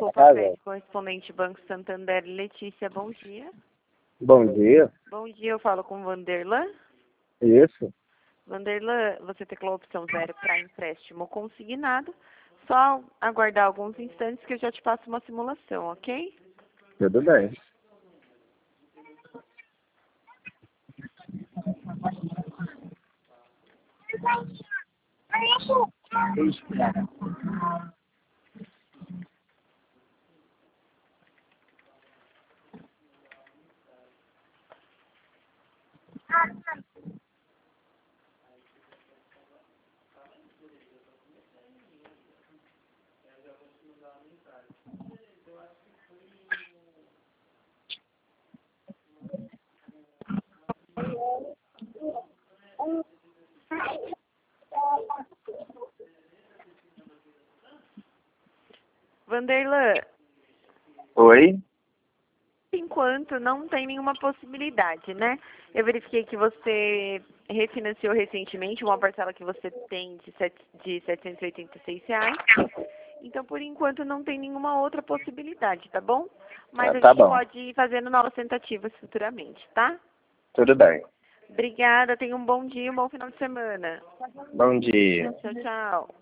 Copa Crédito Correspondente Banco Santander, Letícia, bom dia. Bom dia. Bom dia, eu falo com Vanderlan. Isso. Vanderlan, você teclou a opção 0 para empréstimo consignado. Só aguardar alguns instantes que eu já te passo uma simulação, ok? Tudo bem. Vanderlan, Oi? por enquanto não tem nenhuma possibilidade, né? Eu verifiquei que você refinanciou recentemente uma parcela que você tem de R$ 786. Então, por enquanto, não tem nenhuma outra possibilidade, tá bom? Mas a Tá gente bom. pode ir fazendo novas tentativas futuramente, tá? Tudo bem. Obrigada, tenha um bom dia, um bom final de semana. Bom dia. Tchau, tchau.